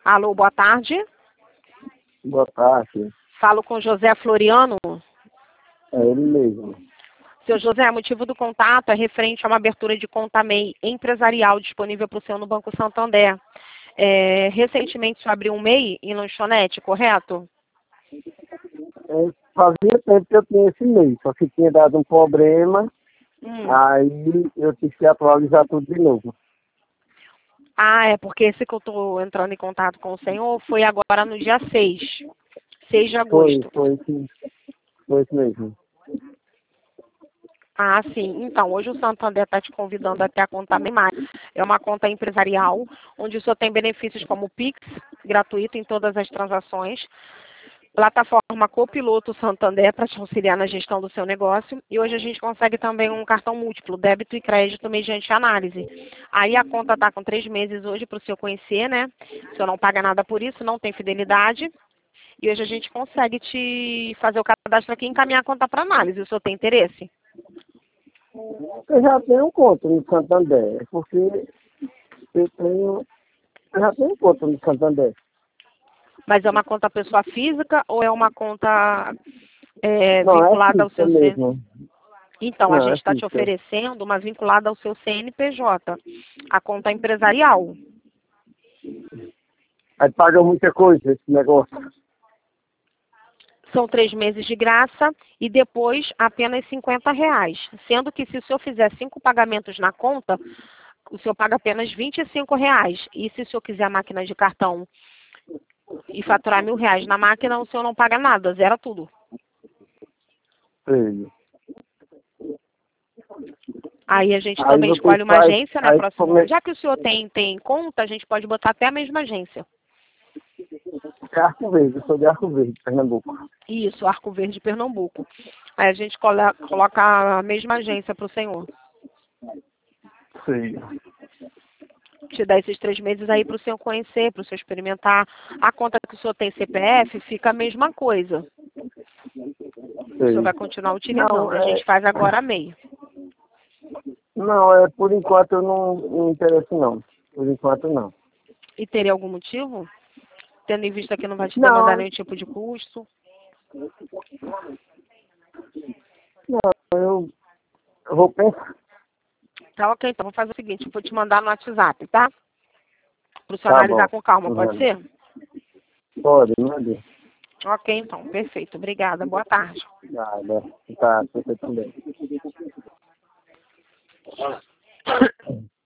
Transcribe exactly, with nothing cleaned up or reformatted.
Alô, boa tarde. Boa tarde. Falo com José Floriano. É ele mesmo. Seu José, motivo do contato é referente a uma abertura de conta M E I empresarial disponível para o senhor no Banco Santander. É, recentemente o senhor abriu um M E I em lanchonete, correto? É, fazia tempo que eu tinha esse mês, só que tinha dado um problema, Hum. aí eu tive que atualizar tudo de novo. Ah, é porque esse que eu estou entrando em contato com o senhor foi agora no dia seis. seis de Foi, agosto. foi esse, foi esse mesmo. Ah, sim. Então, hoje o Santander está te convidando até a conta M E I Mais. É uma conta empresarial, onde o senhor tem benefícios como Pix, gratuito em todas as transações, plataforma Copiloto Santander para te auxiliar na gestão do seu negócio, e hoje a gente consegue também um cartão múltiplo, débito e crédito mediante análise. Aí a conta está com três meses hoje para o senhor conhecer, né? O senhor não paga nada por isso, não tem fidelidade. E hoje a gente consegue te fazer o cadastro aqui e encaminhar a conta para análise. O senhor tem interesse? Eu já tenho conta no Santander, porque eu tenho. Eu já tenho conta no Santander. Mas é uma conta pessoa física ou é uma conta é, Não, é vinculada ao fixa seu C N P J? mesmo. Então, a Não, gente é está te fixa. oferecendo uma vinculada ao seu C N P J, a conta empresarial. Aí paga muita coisa esse negócio. São três meses de graça e depois apenas cinquenta reais. Sendo que se o senhor fizer cinco pagamentos na conta, o senhor paga apenas vinte e cinco reais. E se o senhor quiser a máquina de cartão e faturar mil reais na máquina, o senhor não paga nada, zera tudo. Sei. Aí a gente Aí também você escolhe uma faz. agência, né, Aí próximo. come... Já que o senhor tem, tem conta, a gente pode botar até a mesma agência. é Arco Verde, eu sou de Arco Verde, Pernambuco. Isso, Arco Verde, Pernambuco. Aí a gente colo- coloca a mesma agência para o senhor. Sei. Te dá esses três meses aí para o senhor conhecer, para o senhor experimentar. A conta que o senhor tem C P F fica a mesma coisa. O senhor Sei. vai continuar Não, utilizando. A é. gente faz agora a M E I. Não, é por enquanto eu não me interesso não. Por enquanto não. E teria algum motivo? Tendo em vista que não vai te demandar Não, nenhum tipo de custo. não, eu, eu vou pensar. Tá ok, então vou fazer o seguinte, eu vou te mandar no WhatsApp, tá? Para o senhor Tá analisar bom. com calma, pode Uhum. ser? Pode, mande. Ok, então, perfeito. Obrigada, boa tarde. Nada. Tá, você também.